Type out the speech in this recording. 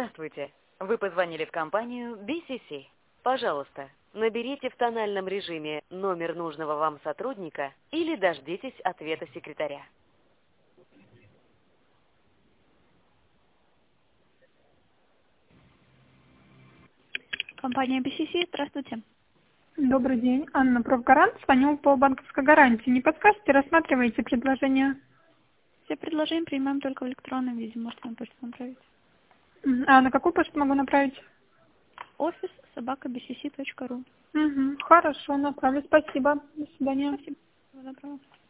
Здравствуйте. Вы позвонили в компанию BCC. Пожалуйста, наберите в тональном режиме номер нужного вам сотрудника или дождитесь ответа секретаря. Компания BCC, здравствуйте. Добрый день. Анна, профгарант. Звоню по банковской гарантии. Не подскажете, рассматриваете предложение? Все предложения принимаем только в электронном виде. Можете на почту направить. А на какую почту могу направить? office@bcc.ru. Хорошо, направлю. Спасибо. До свидания. Спасибо. Всего доброго.